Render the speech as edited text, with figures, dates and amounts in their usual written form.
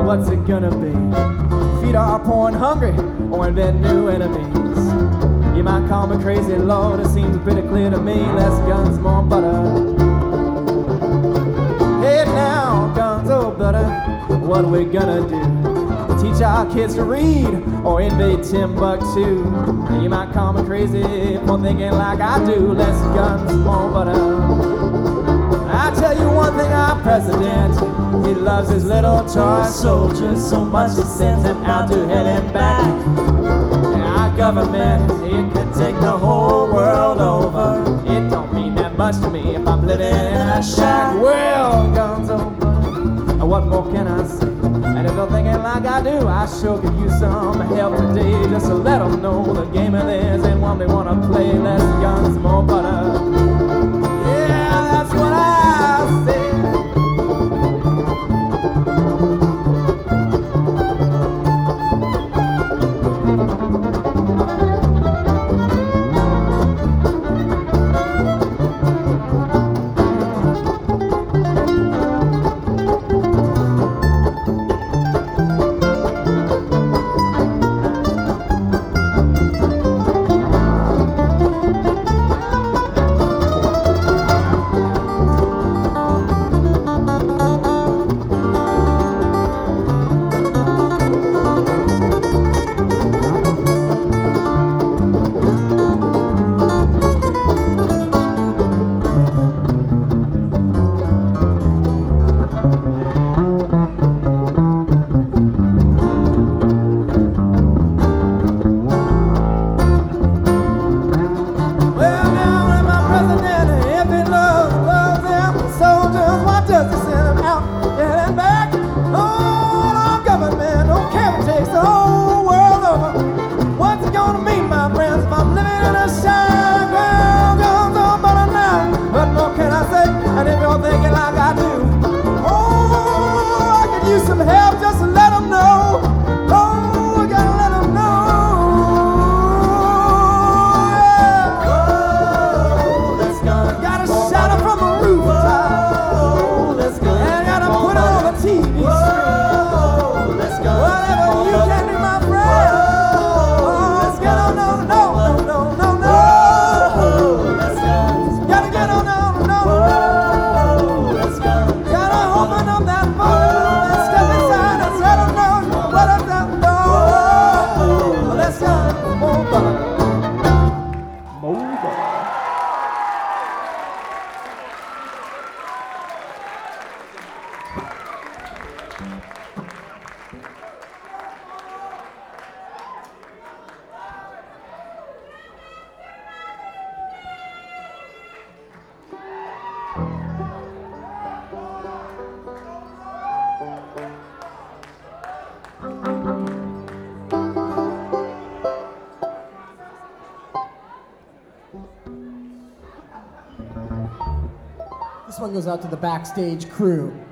what's it gonna be? Feed our poor and hungry, or invent new enemies? You might call me crazy, Lord, it seems pretty clear to me. Less guns, more butter. Hey now, guns, oh butter, what are we gonna do? Teach our kids to read, or invade Timbuktu? You might call me crazy for thinking like I do. Less guns, more butter. I tell you one thing, our president, he loves his little toy soldiers so much he sends them out to hell and back. Our government, it could take the whole world over. It don't mean that much to me if I'm living in a shack. Well, guns over, what more can I say? And if you're thinking like I do, I sure could use some help today, just to let them know the game of theirs ain't one they wanna play. Less guns, more butter. Yeah, that's what I say. This one goes out to the backstage crew.